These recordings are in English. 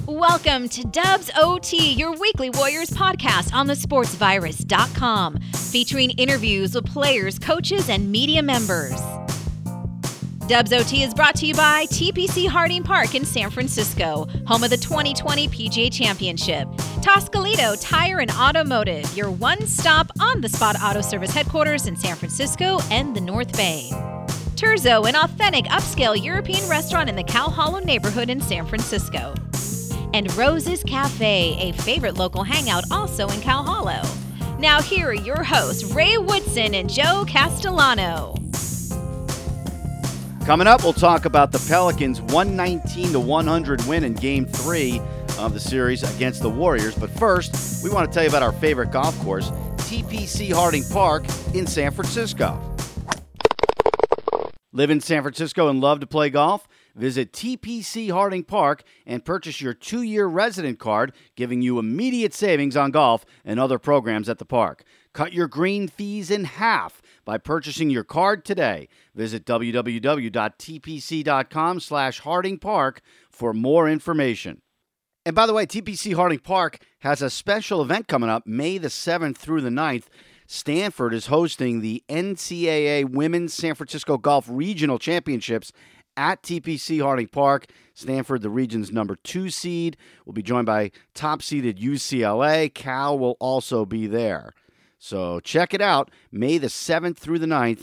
Welcome to Dubs OT, your weekly Warriors podcast on thesportsvirus.com, featuring interviews with players, coaches, and media members. Dubs OT is brought to you by TPC Harding Park in San Francisco, home of the 2020 PGA Championship. Toscalito Tire and Automotive, your one-stop on-the-spot auto service headquarters in San Francisco and the North Bay. Terzo, an authentic upscale European restaurant in the Cow Hollow neighborhood in San Francisco. And Rose's Cafe, a favorite local hangout also in Cow Hollow. Now here are your hosts, Ray Woodson and Joe Castellano. Coming up, we'll talk about the Pelicans' 119-100 win in Game 3 of the series against the Warriors. But first, we want to tell you about our favorite golf course, TPC Harding Park in San Francisco. Live in San Francisco and love to play golf? Visit TPC Harding Park and purchase your 2-year resident card, giving you immediate savings on golf and other programs at the park. Cut your green fees in half by purchasing your card today. Visit www.tpc.com/Harding Park for more information. And by the way, TPC Harding Park has a special event coming up May the 7th through the 9th. Stanford is hosting the NCAA Women's San Francisco Golf Regional Championships at TPC Harding Park. Stanford, the region's number 2 seed, will be joined by top-seeded UCLA. Cal will also be there. So check it out, May the 7th through the 9th,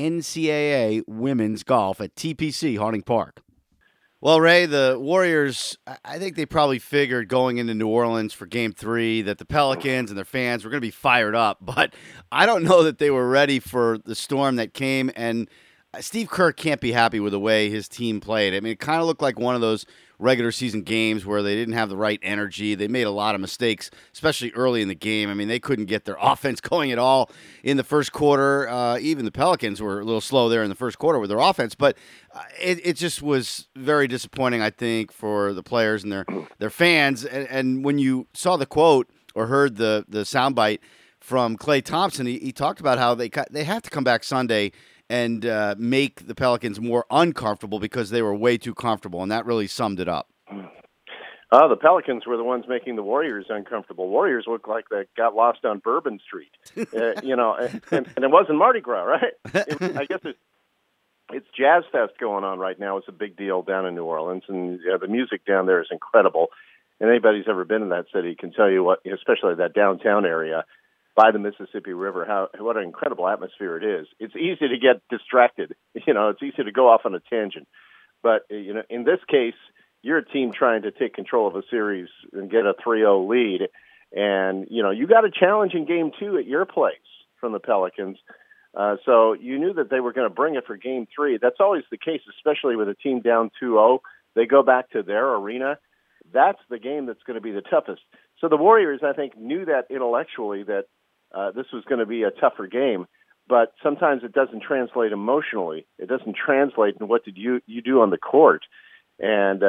NCAA Women's Golf at TPC Harding Park. Well, Ray, the Warriors, I think they probably figured going into New Orleans for Game 3 that the Pelicans and their fans were going to be fired up, but I don't know that they were ready for the storm that came, and Steve Kerr can't be happy with the way his team played. I mean, it kind of looked like one of those regular season games where they didn't have the right energy. They made a lot of mistakes, especially early in the game. I mean, they couldn't get their offense going at all in the first quarter. Even the Pelicans were a little slow there in the first quarter with their offense. But it just was very disappointing, I think, for the players and their fans. And when you saw the quote or heard the soundbite from Klay Thompson, he talked about how they have to come back Sunday and make the Pelicans more uncomfortable because they were way too comfortable, and that really summed it up. The Pelicans were the ones making the Warriors uncomfortable. Warriors looked like they got lost on Bourbon Street, and it wasn't Mardi Gras, right? I guess it's Jazz Fest going on right now. It's a big deal down in New Orleans, and the music down there is incredible. And anybody who's ever been in that city can tell you what, especially that downtown area by the Mississippi River, what an incredible atmosphere it is. It's easy to get distracted. It's easy to go off on a tangent. But, in this case, you're a team trying to take control of a series and get a 3-0 lead. And, you got a challenge in Game 2 at your place from the Pelicans. So you knew that they were going to bring it for Game 3. That's always the case, especially with a team down 2-0. They go back to their arena. That's the game that's going to be the toughest. So the Warriors, I think, knew that intellectually that this was going to be a tougher game, but sometimes it doesn't translate emotionally. It doesn't translate in what did you do on the court. And,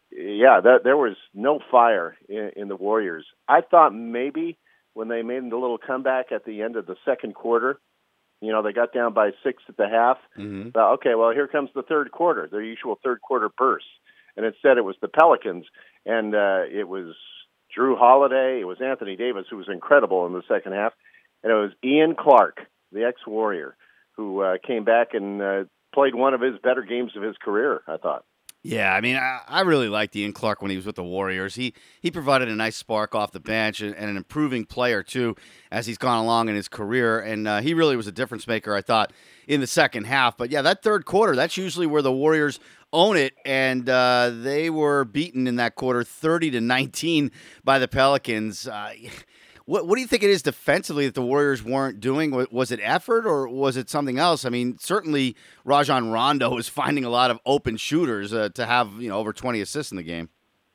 there was no fire in the Warriors. I thought maybe when they made the little comeback at the end of the second quarter, they got down by 6 at the half. Mm-hmm. Okay, well, here comes the third quarter, their usual third-quarter burst. And instead it was the Pelicans, and it was Drew Holiday, it was Anthony Davis, who was incredible in the second half, and it was Ian Clark, the ex-Warrior, who came back and played one of his better games of his career, I thought. Yeah, I mean, I really liked Ian Clark when he was with the Warriors. He provided a nice spark off the bench and an improving player, too, as he's gone along in his career. And he really was a difference maker, I thought, in the second half. But, yeah, that third quarter, that's usually where the Warriors own it. And they were beaten in that quarter 30-19 by the Pelicans. What do you think it is defensively that the Warriors weren't doing? Was it effort or was it something else? I mean, certainly Rajon Rondo was finding a lot of open shooters to have over 20 assists in the game.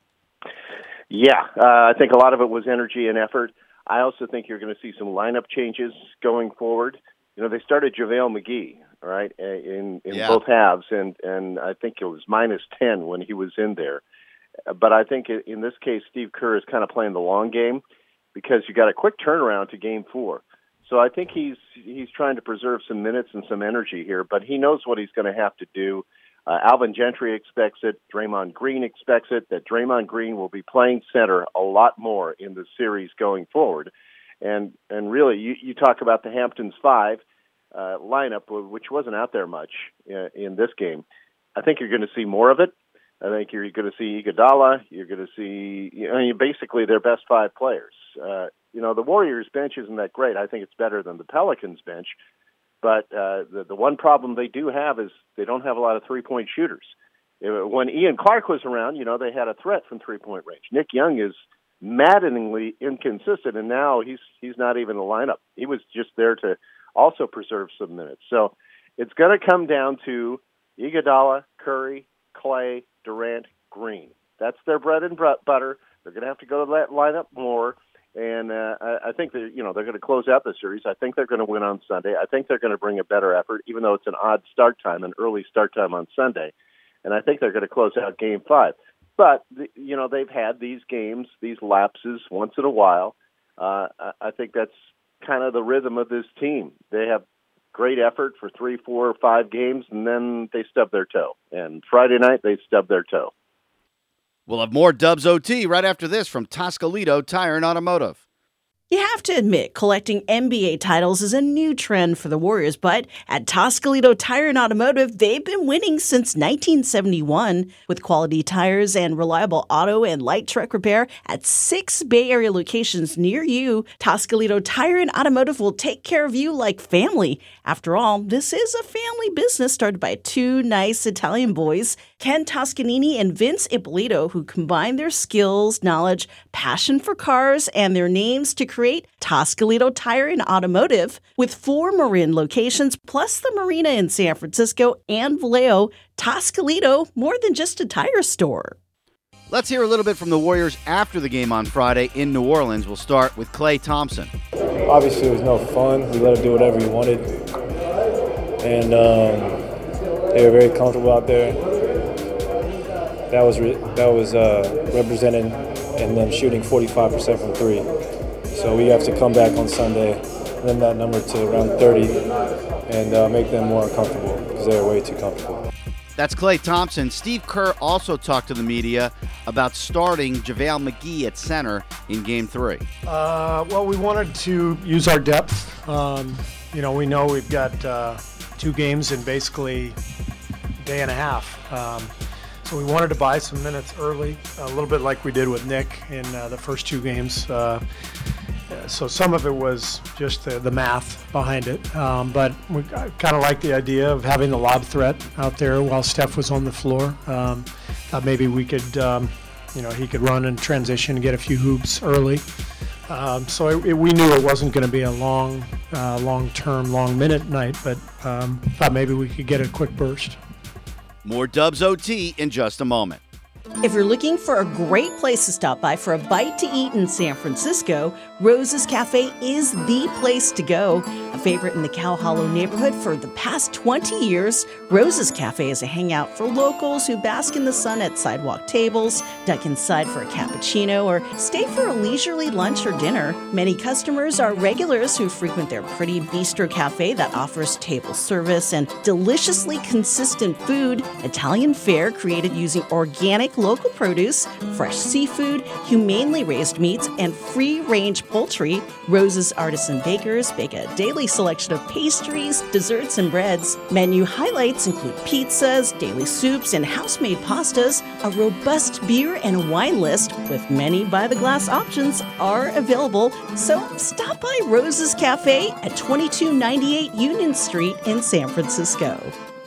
Yeah, I think a lot of it was energy and effort. I also think you're going to see some lineup changes going forward. They started JaVale McGee, right, in both halves, and I think it was -10 when he was in there. But I think in this case, Steve Kerr is kind of playing the long game, because you got a quick turnaround to Game 4. So I think he's trying to preserve some minutes and some energy here, but he knows what he's going to have to do. Alvin Gentry expects it. Draymond Green expects it, that Draymond Green will be playing center a lot more in the series going forward. And really, you talk about the Hamptons 5 lineup, which wasn't out there much in this game. I think you're going to see more of it. I think you're going to see Iguodala. You're going to see basically their best 5 players. The Warriors bench isn't that great. I think it's better than the Pelicans bench. But the one problem they do have is they don't have a lot of three-point shooters. When Ian Clark was around, they had a threat from three-point range. Nick Young is maddeningly inconsistent, and now he's not even in the lineup. He was just there to also preserve some minutes. So it's going to come down to Iguodala, Curry, Clay, Durant, Green. That's their bread and butter. They're going to have to go to that lineup more. And I think they're going to close out the series. I think they're going to win on Sunday. I think they're going to bring a better effort, even though it's an odd start time, an early start time on Sunday. And I think they're going to close out Game 5. But, they've had these games, these lapses once in a while. I think that's kind of the rhythm of this team. They have great effort for 3, 4, or 5 games, and then they stub their toe. And Friday night, they stub their toe. We'll have more Dubs OT right after this from Toscalito Tire and Automotive. You have to admit, collecting NBA titles is a new trend for the Warriors, but at Toscalito Tire and Automotive, they've been winning since 1971 with quality tires and reliable auto and light truck repair at 6 Bay Area locations near you. Toscalito Tire and Automotive will take care of you like family. After all, this is a family business started by 2 nice Italian boys, Ken Toscanini and Vince Ippolito, who combine their skills, knowledge, passion for cars, and their names to create Toscalito Tire and Automotive. With 4 Marin locations, plus the marina in San Francisco and Vallejo, Toscalito, more than just a tire store. Let's hear a little bit from the Warriors after the game on Friday in New Orleans. We'll start with Klay Thompson. Obviously, it was no fun. We let him do whatever he wanted. And they were very comfortable out there. That was representing and them shooting 45% from 3. So we have to come back on Sunday, limit that number to around 30, and make them more comfortable because they're way too comfortable. That's Klay Thompson. Steve Kerr also talked to the media about starting JaVale McGee at center in Game 3. Well, we wanted to use our depth. We know we've got 2 games in basically a day and a half. So we wanted to buy some minutes early, a little bit like we did with Nick in the first 2 games. So some of it was just the math behind it. But we kind of like the idea of having the lob threat out there while Steph was on the floor. Thought maybe we could, he could run and transition and get a few hoops early. So we knew it wasn't going to be a long-term, long-minute night, but thought maybe we could get a quick burst. More Dubs OT in just a moment. If you're looking for a great place to stop by for a bite to eat in San Francisco, Rose's Cafe is the place to go. A favorite in the Cow Hollow neighborhood for the past 20 years, Rose's Cafe is a hangout for locals who bask in the sun at sidewalk tables, duck inside for a cappuccino, or stay for a leisurely lunch or dinner. Many customers are regulars who frequent their pretty bistro cafe that offers table service and deliciously consistent food, Italian fare created using organic local produce, fresh seafood, humanely raised meats, and free-range poultry. Rose's artisan bakers bake a daily selection of pastries, desserts, and breads. Menu highlights include pizzas, daily soups, and house-made pastas. A robust beer and wine list with many by-the-glass options are available. So stop by Rose's Cafe at 2298 Union Street in San Francisco.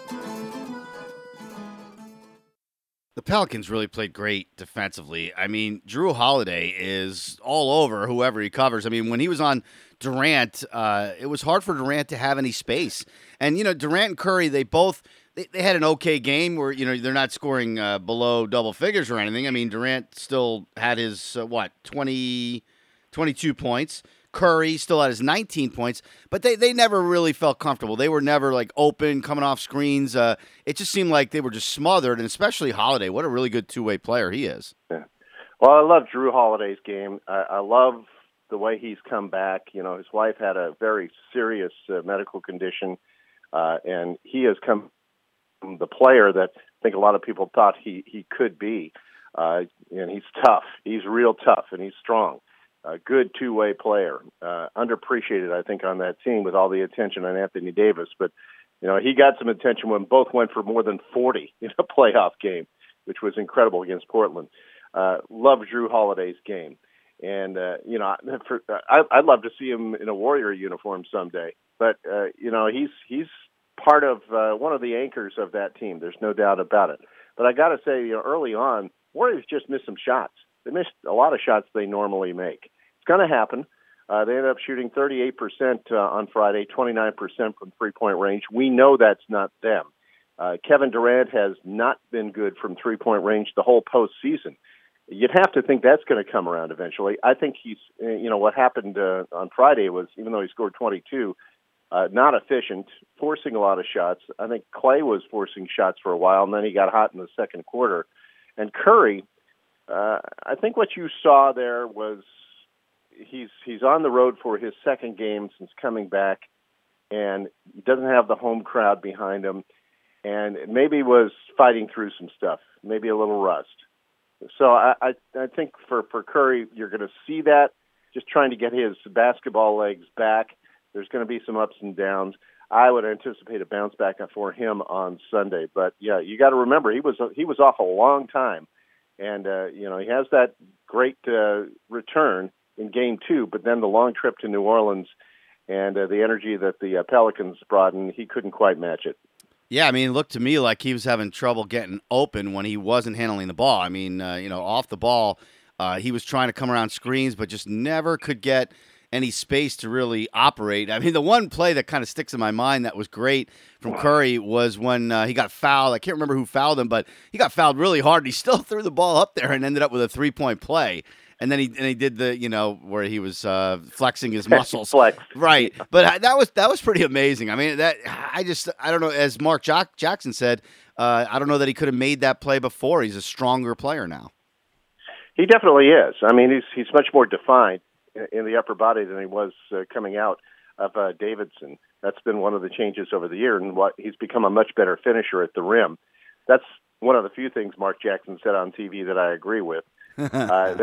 The Pelicans really played great defensively. I mean, Drew Holiday is all over whoever he covers. I mean, when he was on Durant, it was hard for Durant to have any space. And, Durant and Curry, they had an okay game where, they're not scoring below double figures or anything. I mean, Durant still had his, 22 points. Curry still had his 19 points, but they never really felt comfortable. They were never open, coming off screens. It just seemed like they were just smothered, and especially Holiday. What a really good two-way player he is. Yeah. Well, I love Drew Holiday's game. I love the way he's come back. His wife had a very serious medical condition, and he has come become the player that I think a lot of people thought he could be. And he's tough. He's real tough, and he's strong. A good two-way player. Underappreciated, I think, on that team with all the attention on Anthony Davis. But, he got some attention when both went for more than 40 in a playoff game, which was incredible against Portland. Love Drew Holiday's game. And, I'd love to see him in a Warrior uniform someday. But, he's part of one of the anchors of that team. There's no doubt about it. But I got to say, early on, Warriors just missed some shots. They missed a lot of shots they normally make. It's going to happen. They ended up shooting 38% on Friday, 29% from three-point range. We know that's not them. Kevin Durant has not been good from three-point range the whole postseason. You'd have to think that's going to come around eventually. I think he's, what happened on Friday was, even though he scored 22, not efficient, forcing a lot of shots. I think Clay was forcing shots for a while, and then he got hot in the second quarter. And Curry, I think what you saw there was he's on the road for his second game since coming back, and he doesn't have the home crowd behind him, and maybe was fighting through some stuff, maybe a little rust. So I think for Curry, you're going to see that, just trying to get his basketball legs back. There's going to be some ups and downs. I would anticipate a bounce back for him on Sunday. But, yeah, you got to remember, he was off a long time. And, he has that great return in Game 2, but then the long trip to New Orleans and the energy that the Pelicans brought in, he couldn't quite match it. Yeah, it looked to me like he was having trouble getting open when he wasn't handling the ball. Off the ball, he was trying to come around screens, but just never could get any space to really operate. The one play that kind of sticks in my mind that was great from Curry was when he got fouled. I can't remember who fouled him, but he got fouled really hard. He still threw the ball up there and ended up with a 3-point play. And then he did the, where he was flexing his muscles. Flex. Right. But that was pretty amazing. I don't know, as Mark Jackson said, I don't know that he could have made that play before. He's a stronger player now. He definitely is. He's much more defined in the upper body than he was coming out of Davidson. That's been one of the changes over the year, and he's become a much better finisher at the rim. That's one of the few things Mark Jackson said on TV that I agree with. One of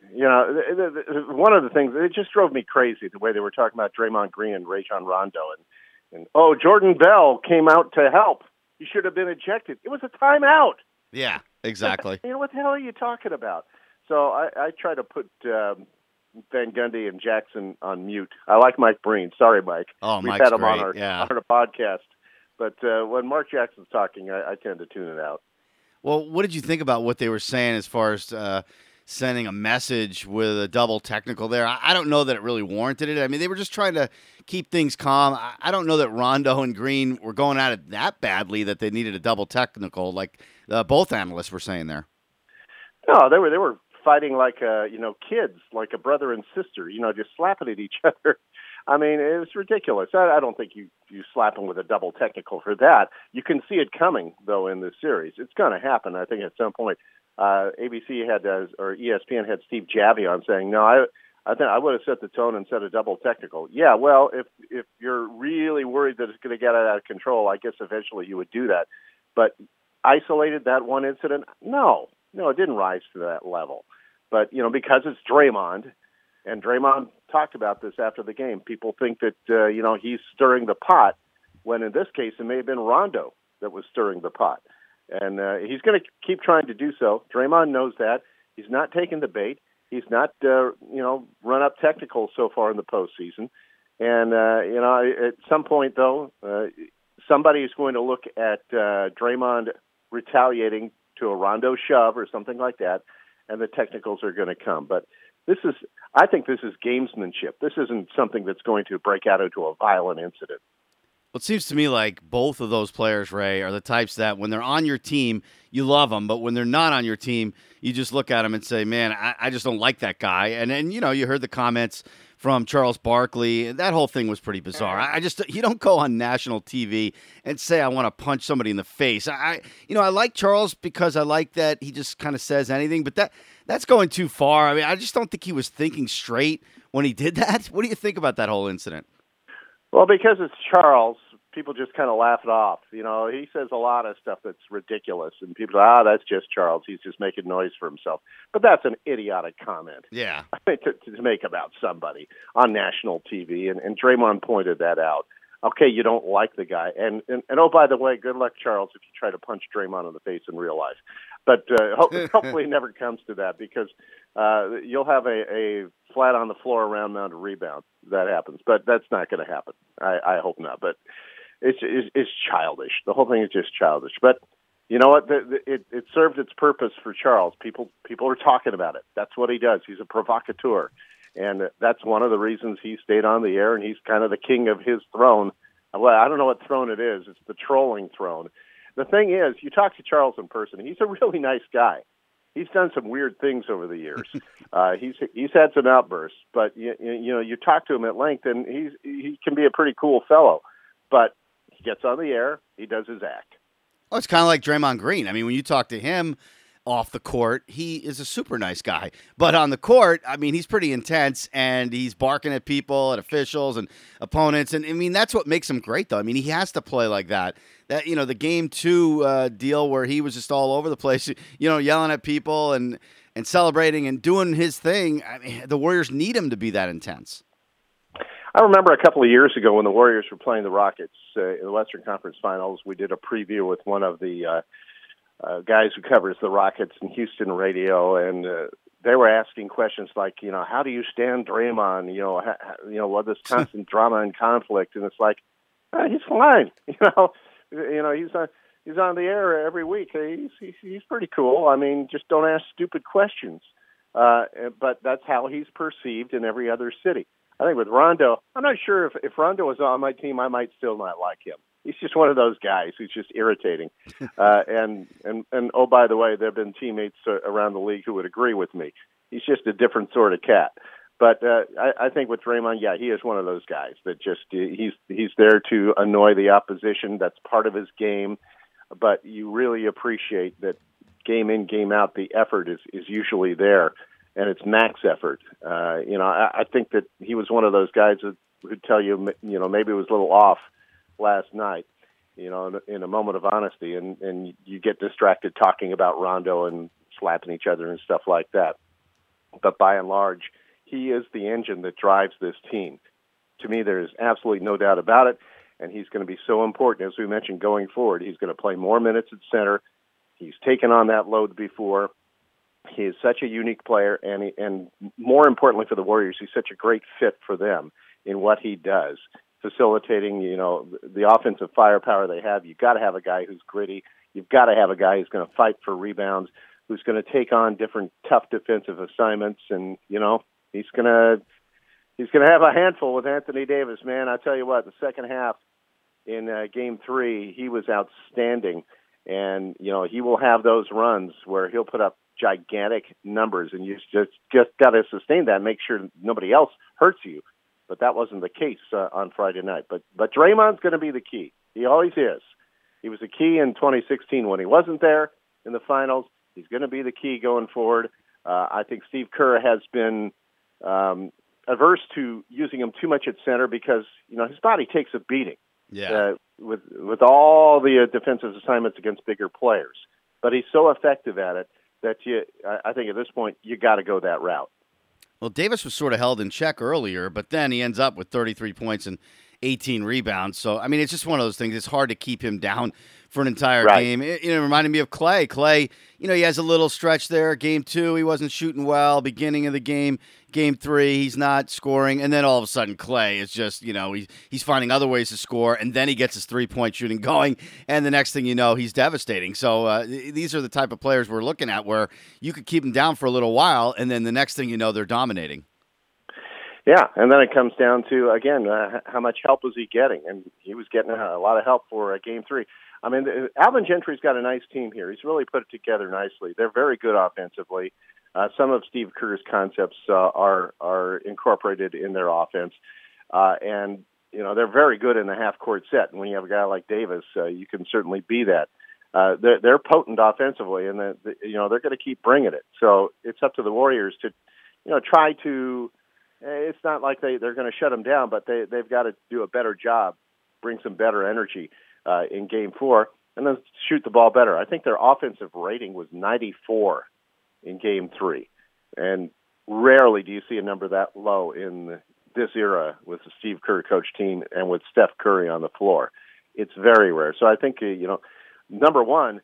the things, it just drove me crazy the way they were talking about Draymond Green and Rajon Rondo, and Jordan Bell came out to help. He should have been ejected. It was a timeout. Yeah, exactly. What the hell are you talking about? So I try to put Van Gundy and Jackson on mute. I like Mike Breen. Sorry, Mike. Oh, We've Mike's had him great. on our podcast. But when Mark Jackson's talking, I tend to tune it out. Well, what did you think about what they were saying as far as sending a message with a double technical there? I don't know that it really warranted it. They were just trying to keep things calm. I don't know that Rondo and Green were going at it that badly that they needed a double technical, like both analysts were saying there. No, they were fighting like kids, like a brother and sister, just slapping at each other. It was ridiculous. I don't think you slap them with a double technical for that. You can see it coming, though, in this series. It's going to happen, I think, at some point. ABC or ESPN had Steve Javie on saying, no, I think I would have set the tone and set a double technical. Yeah, well, if you're really worried that it's going to get out of control, I guess eventually you would do that. But isolated that one incident? No, it didn't rise to that level. But, because it's Draymond, and Draymond talked about this after the game, people think that, he's stirring the pot, when in this case it may have been Rondo that was stirring the pot. And he's going to keep trying to do so. Draymond knows that. He's not taking the bait. He's not, run up technical so far in the postseason. And, at some point, though, somebody is going to look at Draymond retaliating to a Rondo shove or something like that, and the technicals are going to come. But I think this is gamesmanship. This isn't something that's going to break out into a violent incident. Well, it seems to me like both of those players, Ray, are the types that when they're on your team, you love them, but when they're not on your team, you just look at them and say, man, I just don't like that guy. And then, you heard the comments from Charles Barkley. That whole thing was pretty bizarre. You don't go on national TV and say, I want to punch somebody in the face. I like Charles because I like that he just kind of says anything, but that's going too far. I just don't think he was thinking straight when he did that. What do you think about that whole incident? Well, because it's Charles, people just kind of laugh it off. He says a lot of stuff that's ridiculous, and people say, that's just Charles. He's just making noise for himself. But that's an idiotic comment. Yeah. to make about somebody on national TV, and Draymond pointed that out. Okay, you don't like the guy, and oh, by the way, good luck, Charles, if you try to punch Draymond in the face in real life. But hopefully it never comes to that, because you'll have a flat on the floor round mound rebound. That happens, but that's not going to happen. I hope not. But it's childish. The whole thing is just childish. But you know what? It served its purpose for Charles. People are talking about it. That's what he does. He's a provocateur. And that's one of the reasons he stayed on the air, and he's kind of the king of his throne. Well, I don't know what throne it is. It's the trolling throne. The thing is, you talk to Charles in person, he's a really nice guy. He's done some weird things over the years. He's had some outbursts, but you talk to him at length, and he can be a pretty cool fellow. But he gets on the air, he does his act. Oh, it's kind of like Draymond Green. I mean, when you talk to him off the court, he is a super nice guy. But on the court, I mean, he's pretty intense, and he's barking at people, at officials and opponents. And, I mean, that's what makes him great, though. I mean, he has to play like that. That, the Game 2 deal where he was just all over the place, yelling at people and celebrating and doing his thing. I mean, the Warriors need him to be that intense. I remember a couple of years ago when the Warriors were playing the Rockets in the Western Conference Finals, we did a preview with one of the guys who covers the Rockets in Houston radio, and they were asking questions like, how do you stand Draymond? What this constant drama and conflict, and it's like, he's fine. He's on the air every week. He's pretty cool. I mean, just don't ask stupid questions. But that's how he's perceived in every other city. I think with Rondo, I'm not sure if Rondo was on my team, I might still not like him. He's just one of those guys who's just irritating. And oh, by the way, there have been teammates around the league who would agree with me. He's just a different sort of cat. But I think with Draymond, yeah, he is one of those guys that just he's there to annoy the opposition. That's part of his game. But you really appreciate that game in, game out, the effort is usually there, and it's max effort. I think that he was one of those guys who'd tell you, maybe it was a little off last night, in a moment of honesty, and you get distracted talking about Rondo and slapping each other and stuff like that. But by and large, he is the engine that drives this team. To me, there's absolutely no doubt about it, and he's going to be so important, as we mentioned, going forward. He's going to play more minutes at center. He's taken on that load before. He is such a unique player, and more importantly for the Warriors, he's such a great fit for them in what he does, facilitating, the offensive firepower they have. You've got to have a guy who's gritty. You've got to have a guy who's going to fight for rebounds, who's going to take on different tough defensive assignments, and he's going to have a handful with Anthony Davis, man. I tell you what, the second half in Game 3, he was outstanding, and he will have those runs where he'll put up gigantic numbers, and you just got to sustain that and make sure nobody else hurts you. But that wasn't the case on Friday night. But Draymond's going to be the key. He always is. He was the key in 2016 when he wasn't there in the finals. He's going to be the key going forward. I think Steve Kerr has been averse to using him too much at center because his body takes a beating. Yeah. With all the defensive assignments against bigger players, but he's so effective at it that I think at this point you got to go that route. Well, Davis was sort of held in check earlier, but then he ends up with 33 points and 18 rebounds. So, I mean, it's just one of those things. It's hard to keep him down for an entire game. It reminded me of Clay. Clay, he has a little stretch there. Game 2, he wasn't shooting well. Beginning of the game, Game 3, he's not scoring. And then all of a sudden, Clay is just, he's finding other ways to score. And then he gets his three-point shooting going. And the next thing you know, he's devastating. So these are the type of players we're looking at where you could keep them down for a little while. And then the next thing you know, they're dominating. Yeah, and then it comes down to, again, how much help was he getting? And he was getting a lot of help for Game 3. I mean, Alvin Gentry's got a nice team here. He's really put it together nicely. They're very good offensively. Some of Steve Kerr's concepts are incorporated in their offense. And, they're very good in the half-court set. And when you have a guy like Davis, you can certainly be that. They're potent offensively, and they're going to keep bringing it. So it's up to the Warriors to, try to – it's not like they're going to shut them down, but they've got to do a better job bring some better energy in Game 4, and then shoot the ball better. I think their offensive rating was 94 in Game 3, and rarely do you see a number that low in this era with the Steve Kerr coach team and with Steph Curry on the floor. It's very rare. So I think, number one,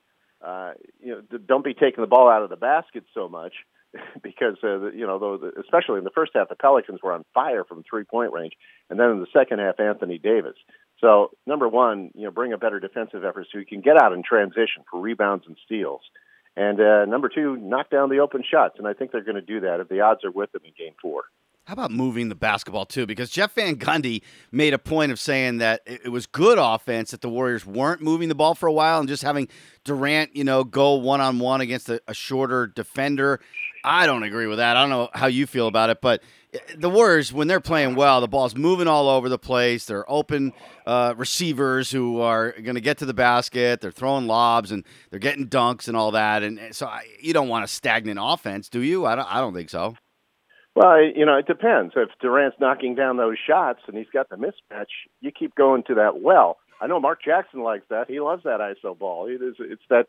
don't be taking the ball out of the basket so much because, especially in the first half, the Pelicans were on fire from three-point range. And then in the second half, Anthony Davis. So, number one, bring a better defensive effort so you can get out in transition for rebounds and steals. And number two, knock down the open shots. And I think they're going to do that if the odds are with them in Game 4. How about moving the basketball, too? Because Jeff Van Gundy made a point of saying that it was good offense that the Warriors weren't moving the ball for a while and just having Durant, go one-on-one against a shorter defender. I don't agree with that. I don't know how you feel about it, but the Warriors, when they're playing well, the ball's moving all over the place. They're open receivers who are going to get to the basket. They're throwing lobs, and they're getting dunks and all that. And so you don't want a stagnant offense, do you? I don't think so. Well, it depends. If Durant's knocking down those shots and he's got the mismatch, you keep going to that well. I know Mark Jackson likes that. He loves that iso ball. It's that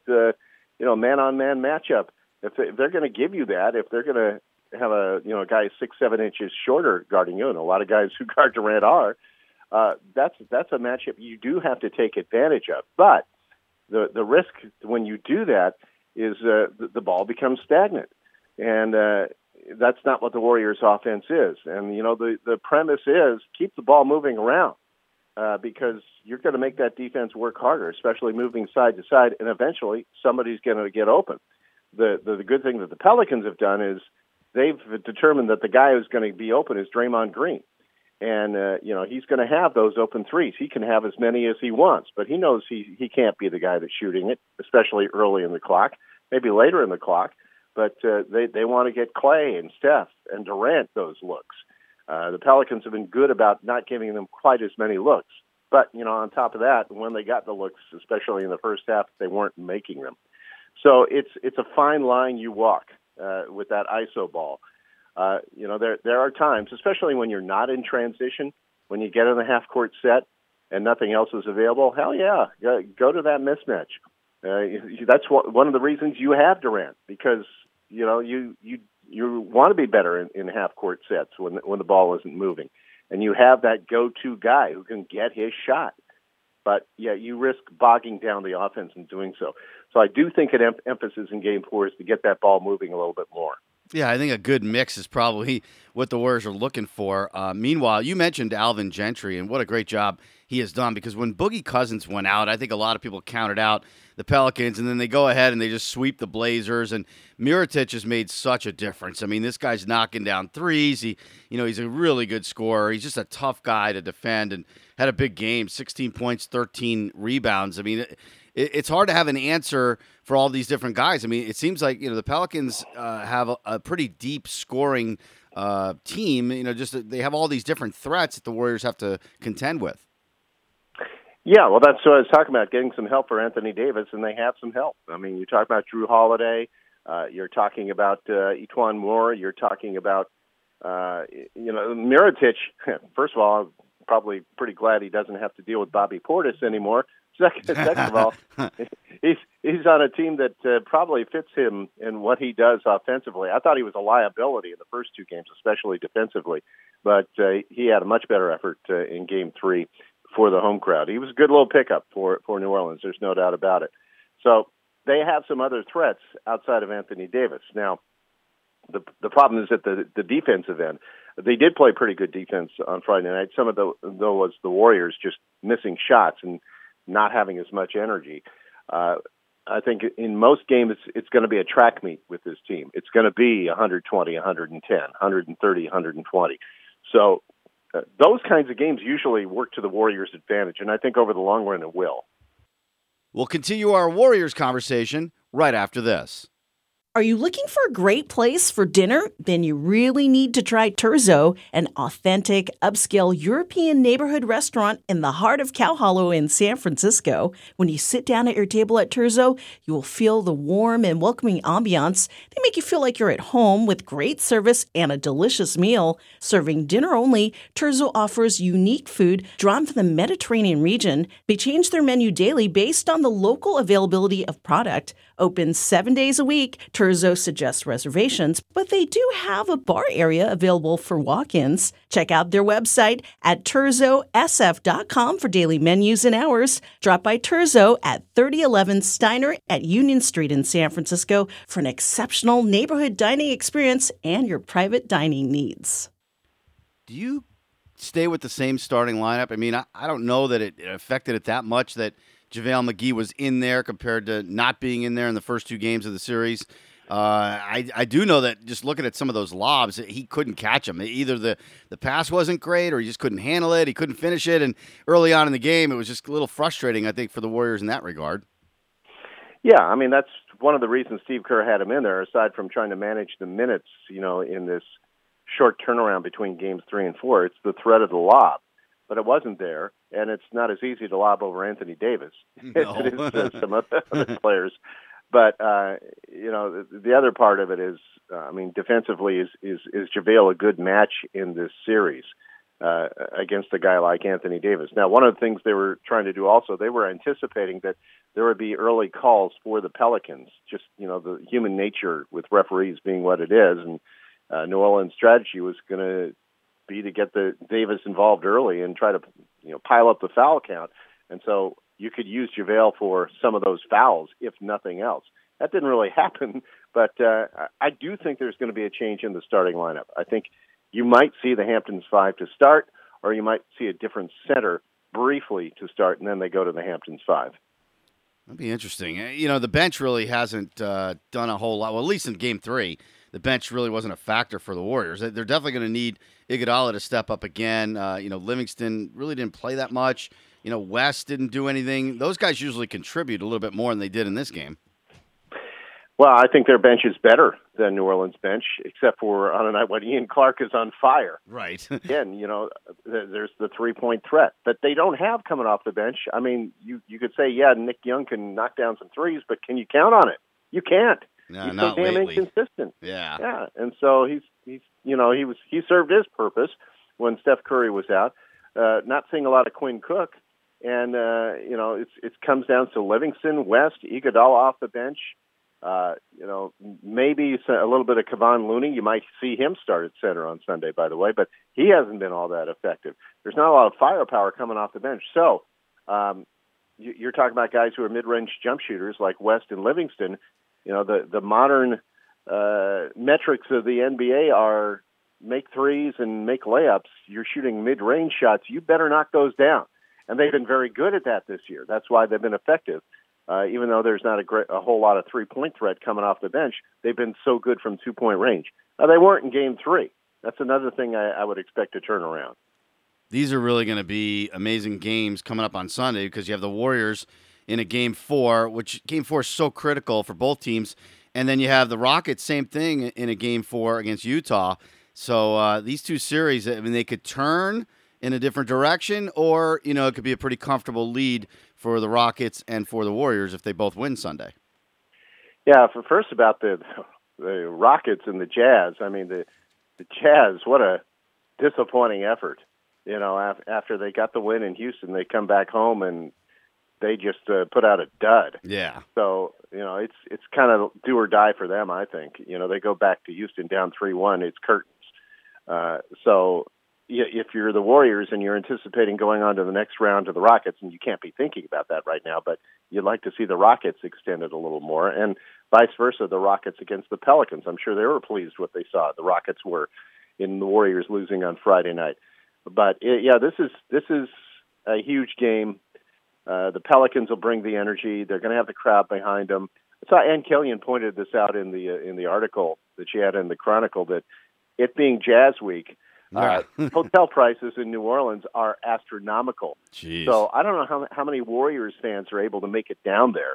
man-on-man matchup. If they're going to give you that, if they're going to have a guy 6-7 inches shorter guarding you, and a lot of guys who guard Durant are, that's a matchup you do have to take advantage of. But the risk when you do that is the ball becomes stagnant, and that's not what the Warriors' offense is. And, the premise is keep the ball moving around because you're going to make that defense work harder, especially moving side to side, and eventually somebody's going to get open. The good thing that the Pelicans have done is they've determined that the guy who's going to be open is Draymond Green. And, he's going to have those open threes. He can have as many as he wants, but he knows he can't be the guy that's shooting it, especially early in the clock, maybe later in the clock. But they want to get Clay and Steph and Durant those looks. The Pelicans have been good about not giving them quite as many looks. But, on top of that, when they got the looks, especially in the first half, they weren't making them. So it's a fine line you walk with that iso ball. There are times, especially when you're not in transition, when you get in the half-court set and nothing else is available, hell yeah, go to that mismatch. That's one of the reasons you have Durant, because you want to be better in half-court sets when the ball isn't moving, and you have that go-to guy who can get his shot. But you risk bogging down the offense in doing so. So I do think an emphasis in Game 4 is to get that ball moving a little bit more. Yeah, I think a good mix is probably what the Warriors are looking for. Meanwhile, you mentioned Alvin Gentry, and what a great job he has done, because when Boogie Cousins went out, I think a lot of people counted out the Pelicans, and then they go ahead and they just sweep the Blazers, and Mirotic has made such a difference. I mean, this guy's knocking down threes. He's a really good scorer. He's just a tough guy to defend, and had a big game, 16 points, 13 rebounds. I mean, it's hard to have an answer for all these different guys. I mean, it seems like, the Pelicans have a pretty deep scoring team. They have all these different threats that the Warriors have to contend with. Yeah, well, that's what I was talking about, getting some help for Anthony Davis, and they have some help. I mean, you talk about Drew Holiday, you're talking about Etuan Moore, you're talking about, Mirotic. First of all, I'm probably pretty glad he doesn't have to deal with Bobby Portis anymore. Second of all, he's on a team that probably fits him in what he does offensively. I thought he was a liability in the first two games, especially defensively, but he had a much better effort in Game 3 for the home crowd. He was a good little pickup for New Orleans. There's no doubt about it. So they have some other threats outside of Anthony Davis. Now, the problem is at the defensive end. They did play pretty good defense on Friday night. Some of though was the Warriors just missing shots and not having as much energy. I think in most games it's going to be a track meet with this team. It's going to be 120, 110, 130, 120. So those kinds of games usually work to the Warriors' advantage, and I think over the long run it will. We'll continue our Warriors conversation right after this. Are you looking for a great place for dinner? Then you really need to try Terzo, an authentic, upscale European neighborhood restaurant in the heart of Cow Hollow in San Francisco. When you sit down at your table at Terzo, you will feel the warm and welcoming ambiance. They make you feel like you're at home with great service and a delicious meal. Serving dinner only, Terzo offers unique food drawn from the Mediterranean region. They change their menu daily based on the local availability of product. Open 7 days a week, Terzo suggests reservations, but they do have a bar area available for walk-ins. Check out their website at terzosf.com for daily menus and hours. Drop by Terzo at 3011 Steiner at Union Street in San Francisco for an exceptional neighborhood dining experience and your private dining needs. Do you stay with the same starting lineup? I mean, I don't know that it affected it that much that JaVale McGee was in there compared to not being in there in the first two games of the series. I do know that just looking at some of those lobs, he couldn't catch them. Either the pass wasn't great or he just couldn't handle it. He couldn't finish it. And early on in the game, it was just a little frustrating, I think, for the Warriors in that regard. Yeah, I mean, that's one of the reasons Steve Kerr had him in there, aside from trying to manage the minutes, in this short turnaround between games 3 and 4. It's the threat of the lob. But it wasn't there, and it's not as easy to lob over Anthony Davis as it is to some other players. But, the other part of it is, defensively, is JaVale a good match in this series against a guy like Anthony Davis? Now, one of the things they were trying to do also, they were anticipating that there would be early calls for the Pelicans, just, the human nature with referees being what it is, and New Orleans' strategy was going to be to get the Davis involved early and try to pile up the foul count. And so you could use JaVale for some of those fouls, if nothing else. That didn't really happen, but I do think there's going to be a change in the starting lineup. I think you might see the Hamptons 5 to start, or you might see a different center briefly to start, and then they go to the Hamptons 5. That'd be interesting. The bench really hasn't done a whole lot. Well, at least in Game 3, the bench really wasn't a factor for the Warriors. They're definitely going to need Iguodala to step up again. Livingston really didn't play that much. West didn't do anything. Those guys usually contribute a little bit more than they did in this game. Well, I think their bench is better than New Orleans' bench, except for on a night when Ian Clark is on fire. Right. Again, there's the three-point threat that they don't have coming off the bench. I mean, you could say, yeah, Nick Young can knock down some threes, but can you count on it? You can't. No, he's not so damn lately. inconsistent. Yeah. And so he served his purpose when Steph Curry was out. Not seeing a lot of Quinn Cook, and it comes down to Livingston, West, Iguodala off the bench. Maybe a little bit of Kevon Looney. You might see him start at center on Sunday, by the way, but he hasn't been all that effective. There's not a lot of firepower coming off the bench. So you're talking about guys who are mid-range jump shooters like West and Livingston. The modern metrics of the NBA are make threes and make layups. You're shooting mid-range shots. You better knock those down. And they've been very good at that this year. That's why they've been effective. Even though there's not a whole lot of three-point threat coming off the bench, they've been so good from two-point range. Now, they weren't in Game 3. That's another thing I would expect to turn around. These are really going to be amazing games coming up on Sunday because you have the Warriors in a Game 4, which Game 4 is so critical for both teams. And then you have the Rockets, same thing, in a Game 4 against Utah. So these two series, they could turn in a different direction, or, it could be a pretty comfortable lead for the Rockets and for the Warriors if they both win Sunday. Yeah, first about the Rockets and the Jazz. I mean, the Jazz, what a disappointing effort. After they got the win in Houston, they come back home and they just put out a dud. Yeah. So, it's kind of do or die for them, I think. They go back to Houston down 3-1. It's curtains. So if you're the Warriors and you're anticipating going on to the next round to the Rockets, and you can't be thinking about that right now, but you'd like to see the Rockets extended a little more, and vice versa, the Rockets against the Pelicans. I'm sure they were pleased what they saw. The Rockets were in the Warriors losing on Friday night. But, this is a huge game. The Pelicans will bring the energy. They're going to have the crowd behind them. I saw Ann Killian pointed this out in the article that she had in the Chronicle, that it being Jazz Week, hotel prices in New Orleans are astronomical. Jeez. So I don't know how many Warriors fans are able to make it down there.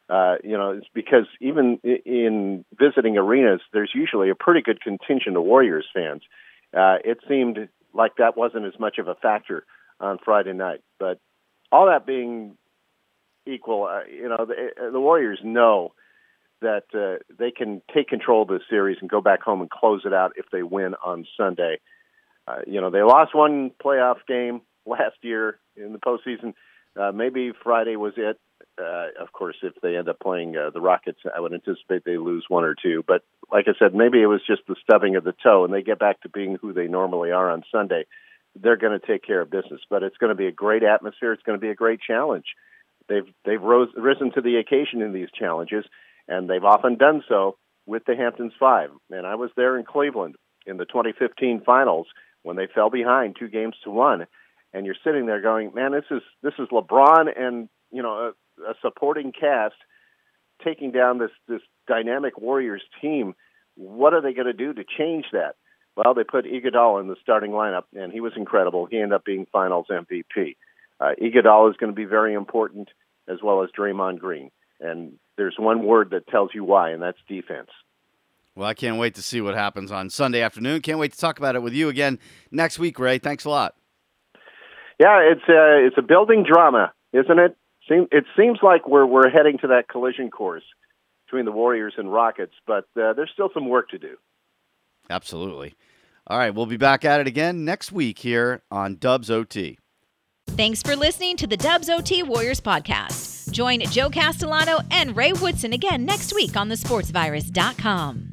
It's because even in visiting arenas, there's usually a pretty good contingent of Warriors fans. It seemed like that wasn't as much of a factor on Friday night. But all that being equal, the Warriors know that they can take control of this series and go back home and close it out if they win on Sunday. They lost one playoff game last year in the postseason. Maybe Friday was it. Of course, if they end up playing the Rockets, I would anticipate they lose one or two. But like I said, maybe it was just the stubbing of the toe, and they get back to being who they normally are on Sunday. They're going to take care of business. But it's going to be a great atmosphere. It's going to be a great challenge. They've risen to the occasion in these challenges, and they've often done so with the Hamptons Five. And I was there in Cleveland in the 2015 finals when they fell behind 2-1, and you're sitting there going, "Man, this is LeBron and a supporting cast taking down this dynamic Warriors team. What are they going to do to change that?" Well, they put Iguodala in the starting lineup, and he was incredible. He ended up being Finals MVP. Iguodala is going to be very important, as well as Draymond Green. And there's one word that tells you why, and that's defense. Well, I can't wait to see what happens on Sunday afternoon. Can't wait to talk about it with you again next week, Ray. Thanks a lot. Yeah, it's a building drama, isn't it? It seems like we're heading to that collision course between the Warriors and Rockets, but there's still some work to do. Absolutely. All right, we'll be back at it again next week here on Dubs OT. Thanks for listening to the Dubs OT Warriors podcast. Join Joe Castellano and Ray Woodson again next week on thesportsvirus.com.